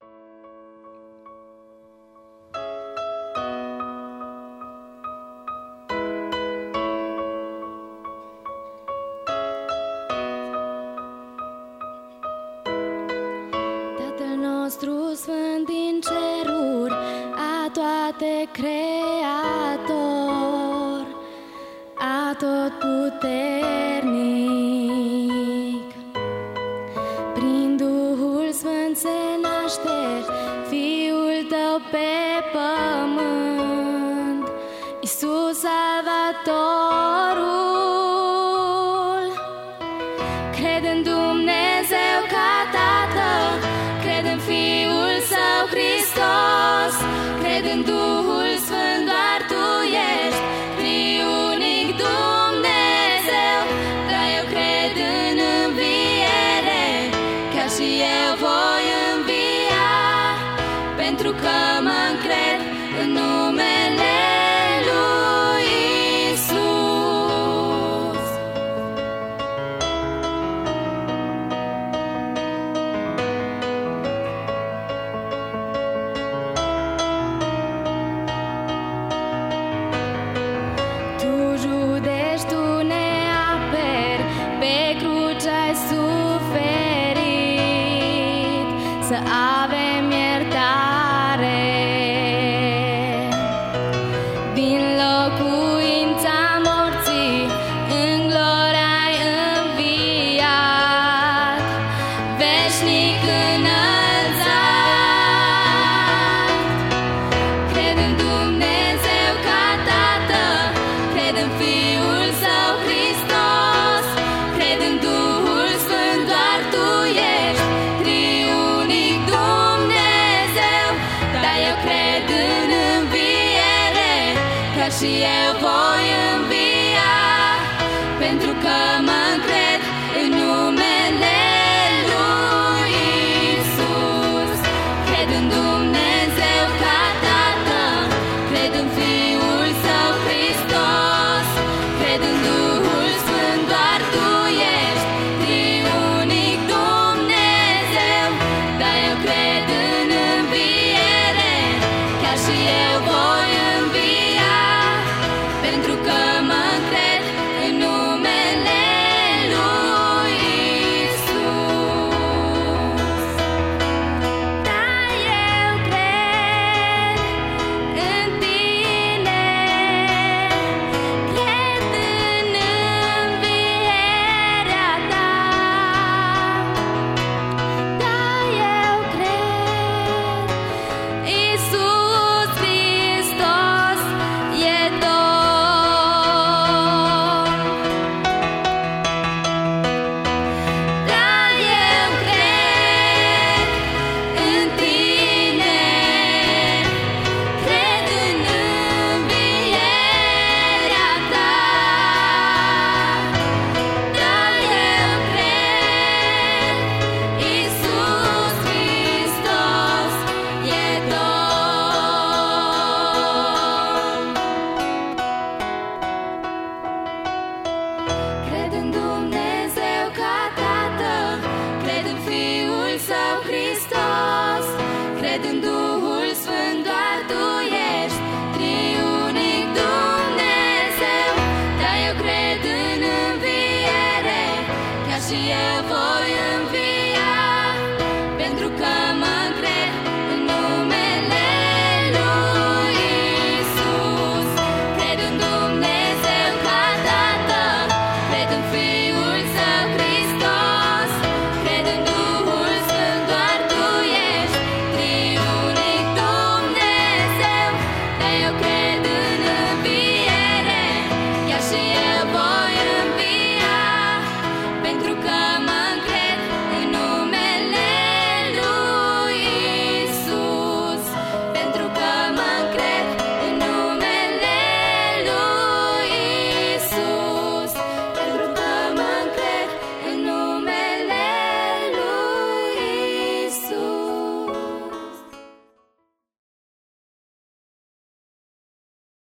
Tatăl nostru sfânt din ceruri, atoate creator, atotputernic. Prin Duhul Sfânt se naște Fiul Tău pe pământ, Iisus Salvatorul. Cred în Dumnezeu ca Tată, cred în Fiul Său Hristos, cred în Duhul Sfânt, doar Tu ești triunic Dumnezeu. Dar eu cred în înviere, chiar și eu voi învia, pentru că mă încred în numele lui Iisus. Tu judești, Tu ne aperi, pe cruce ai suferit, să avem iertare. Din locuința morții, în gloria ai înviat, veșnic înălțat. Cred în Dumnezeu ca Tată, cred în Fiul Său Hristos, cred în Duhul Sfânt, doar Tu ești triunic Dumnezeu. Dar eu cred în înviere, că și eu voi învia, pentru că